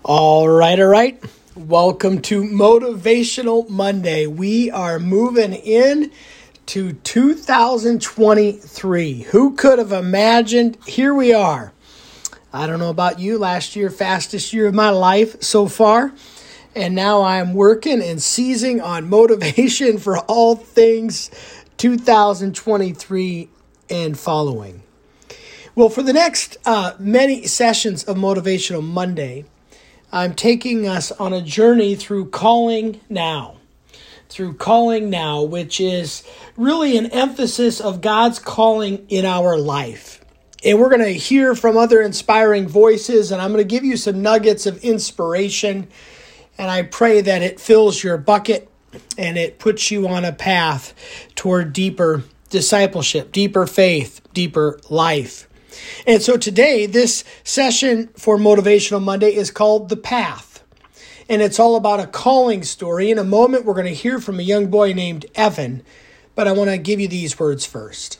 All right. Welcome to Motivational Monday. We are moving in to 2023. Who could have imagined? Here we are. I don't know about you, last year, fastest year of my life so far. And now I'm working and seizing on motivation for all things 2023 and following. Well, for the next many sessions of Motivational Monday, I'm taking us on a journey through Calling Now, which is really an emphasis of God's calling in our life. And we're going to hear from other inspiring voices, and I'm going to give you some nuggets of inspiration. And I pray that it fills your bucket and it puts you on a path toward deeper discipleship, deeper faith, deeper life. And so today, this session for Motivational Monday is called The Path. And it's all about a calling story. In a moment, we're going to hear from a young boy named Evan. But I want to give you these words first.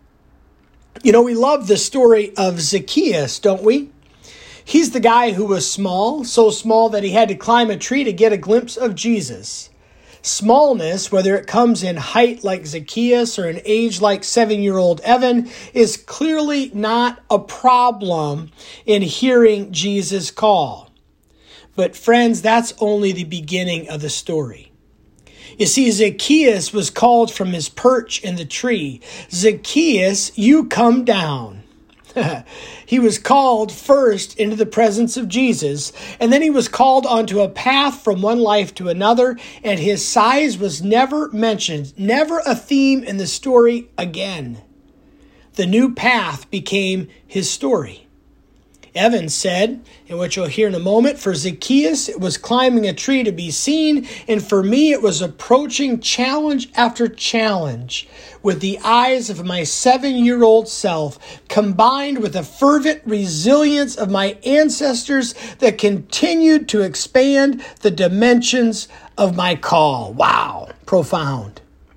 You know, we love the story of Zacchaeus, don't we? He's the guy who was small, so small that he had to climb a tree to get a glimpse of Jesus. Smallness, whether it comes in height like Zacchaeus or in age like 7-year-old Evan, is clearly not a problem in hearing Jesus' call. But friends, that's only the beginning of the story. You see, Zacchaeus was called from his perch in the tree. Zacchaeus, you come down. He was called first into the presence of Jesus, and then he was called onto a path from one life to another, and his size was never mentioned, never a theme in the story again. The new path became his story. Evan said, and what you'll hear in a moment, for Zacchaeus, it was climbing a tree to be seen, and for me, it was approaching challenge after challenge with the eyes of my 7-year-old self, combined with the fervent resilience of my ancestors that continued to expand the dimensions of my call. Wow, profound.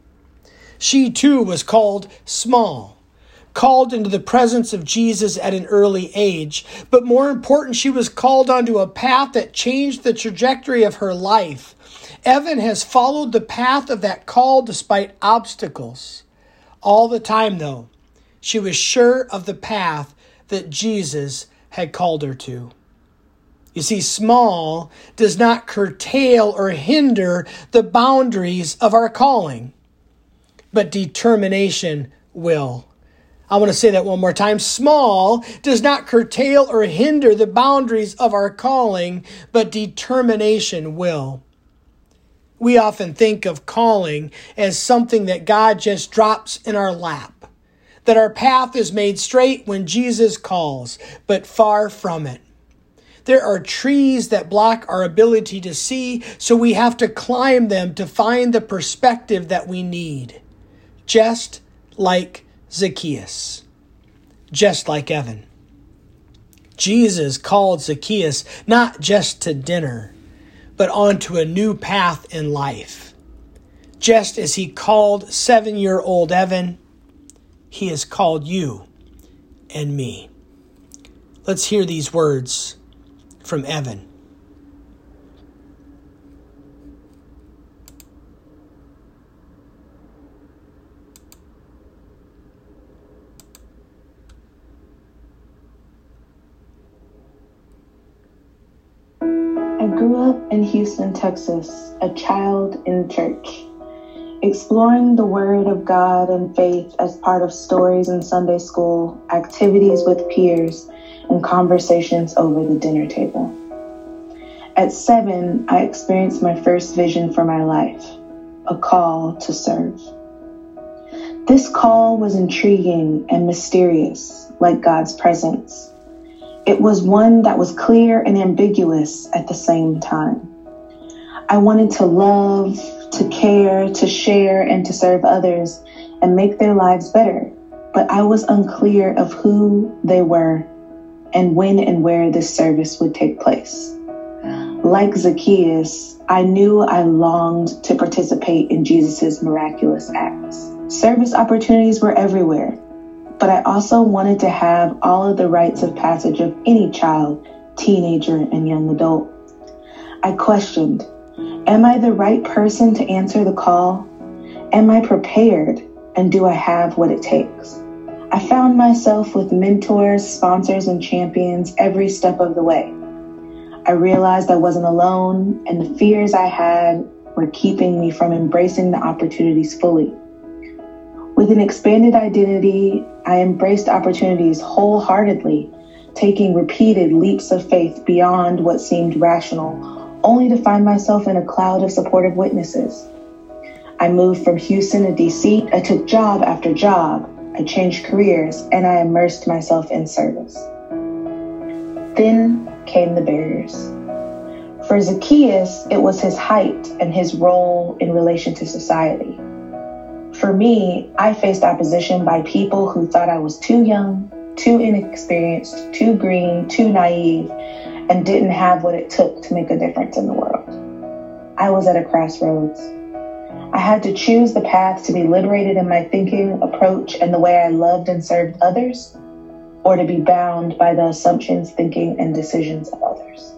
She too was called small, called into the presence of Jesus at an early age. But more important, she was called onto a path that changed the trajectory of her life. Evan has followed the path of that call despite obstacles. All the time, though, she was sure of the path that Jesus had called her to. You see, small does not curtail or hinder the boundaries of our calling, but determination will. I want to say that one more time. Small does not curtail or hinder the boundaries of our calling, but determination will. We often think of calling as something that God just drops in our lap, that our path is made straight when Jesus calls, but far from it. There are trees that block our ability to see, so we have to climb them to find the perspective that we need. Just like Zacchaeus, just like Evan. Jesus called Zacchaeus not just to dinner, but onto a new path in life. Just as he called 7-year-old Evan, he has called you and me. Let's hear these words from Evan. I grew up in Houston, Texas, a child in church, exploring the Word of God and faith as part of stories in Sunday school, activities with peers, and conversations over the dinner table. At 7, I experienced my first vision for my life, a call to serve. This call was intriguing and mysterious, like God's presence. It was one that was clear and ambiguous at the same time. I wanted to love, to care, to share, and to serve others and make their lives better. But I was unclear of who they were and when and where this service would take place. Like Zacchaeus, I knew I longed to participate in Jesus' miraculous acts. Service opportunities were everywhere. But I also wanted to have all of the rites of passage of any child, teenager, and young adult. I questioned, am I the right person to answer the call? Am I prepared, and do I have what it takes? I found myself with mentors, sponsors, and champions every step of the way. I realized I wasn't alone, and the fears I had were keeping me from embracing the opportunities fully. With an expanded identity, I embraced opportunities wholeheartedly, taking repeated leaps of faith beyond what seemed rational, only to find myself in a cloud of supportive witnesses. I moved from Houston to DC. I took job after job. I changed careers, and I immersed myself in service. Then came the barriers. For Zacchaeus, it was his height and his role in relation to society. For me, I faced opposition by people who thought I was too young, too inexperienced, too green, too naive, and didn't have what it took to make a difference in the world. I was at a crossroads. I had to choose the path to be liberated in my thinking, approach, and the way I loved and served others, or to be bound by the assumptions, thinking, and decisions of others.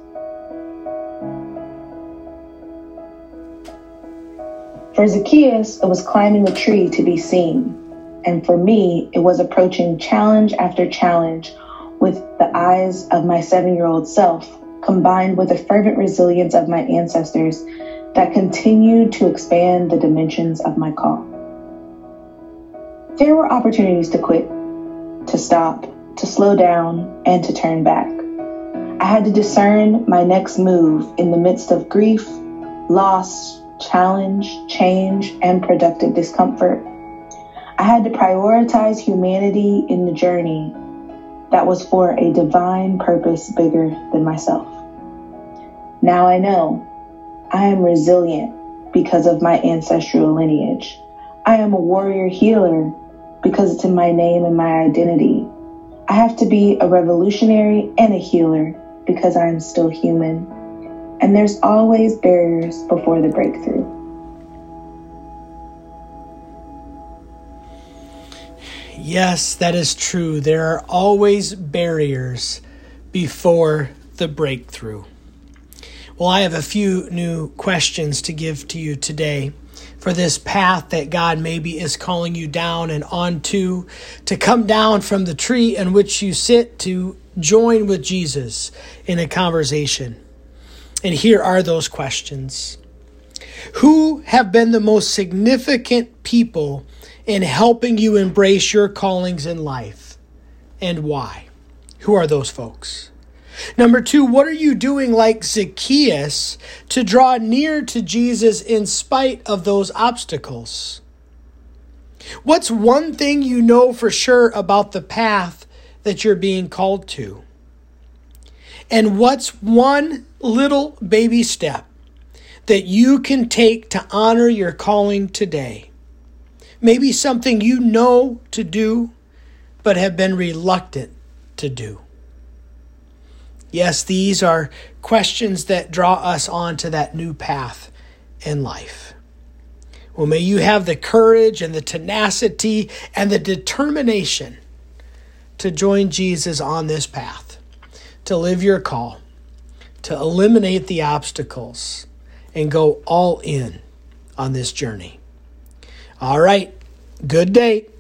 For Zacchaeus, it was climbing a tree to be seen. And for me, it was approaching challenge after challenge with the eyes of my 7-year-old self, combined with the fervent resilience of my ancestors that continued to expand the dimensions of my call. There were opportunities to quit, to stop, to slow down, and to turn back. I had to discern my next move in the midst of grief, loss, challenge, change, and productive discomfort. I had to prioritize humanity in the journey that was for a divine purpose bigger than myself. Now I know I am resilient because of my ancestral lineage. I am a warrior healer because it's in my name and my identity. I have to be a revolutionary and a healer because I am still human. And there's always barriers before the breakthrough. Yes, that is true. There are always barriers before the breakthrough. Well, I have a few new questions to give to you today for this path that God maybe is calling you down and onto, to come down from the tree in which you sit to join with Jesus in a conversation. And here are those questions. Who have been the most significant people in helping you embrace your callings in life, and why? Who are those folks? Number 2, what are you doing like Zacchaeus to draw near to Jesus in spite of those obstacles? What's one thing you know for sure about the path that you're being called to? And what's one little baby step that you can take to honor your calling today? Maybe something you know to do, but have been reluctant to do. Yes, these are questions that draw us onto that new path in life. Well, may you have the courage and the tenacity and the determination to join Jesus on this path, to live your call, to eliminate the obstacles, and go all in on this journey. All right, good day.